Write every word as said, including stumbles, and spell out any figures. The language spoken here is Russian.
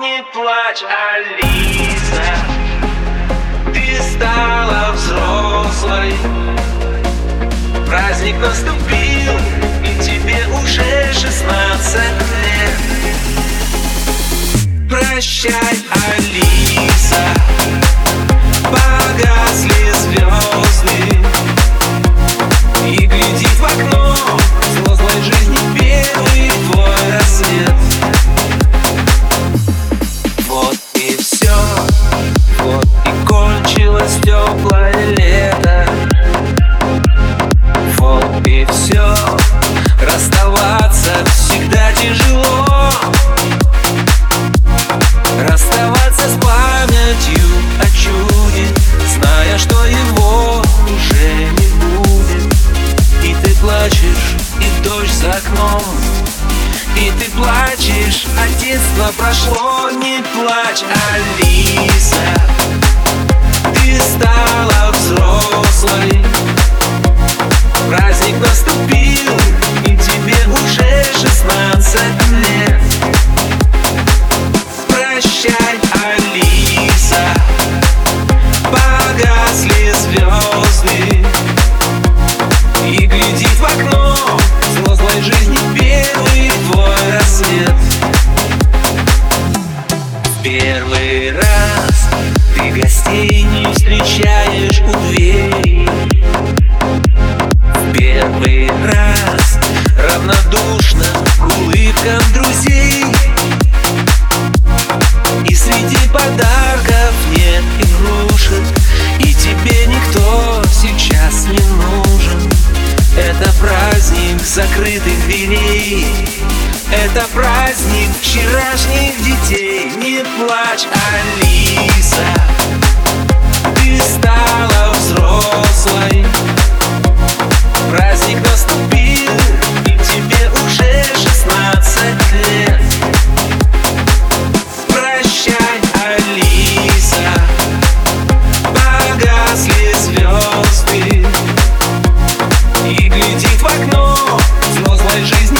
не плачь, Алиса. Ты стала взрослой, праздник наступил, и тебе уже шестнадцать лет. Прощай, Алиса, погасли звезды, и глядит в окно взрослой жизни первый твой рассвет. Вот и все, вот и кончилось теплое лето. Вот и все, расставаться всегда тяжело. Расставаться с памятью о чуде, зная, что его уже не будет. И ты плачешь, и дождь за окном, и ты плачешь, а детство прошло. Не плачь, Алиса, ты стала взрослой, праздник наступил, и тебе уже шестнадцать лет. Прощай, Алиса, погасли звезды, и глядит в окно взрослой жизни первый твой рассвет. В первый раз ты гостей не встречаешь у двери. В первый раз равнодушна к улыбкам друзей. И среди подарков нет игрушек, и тебе никто сейчас не нужен. Это праздник закрытых дверей, это праздник вчерашних детей. Не плачь, Алиса, ты стала взрослой, праздник наступил, и тебе уже шестнадцать лет. Прощай, Алиса, погасли звезды, и глядит в окно взрослой жизни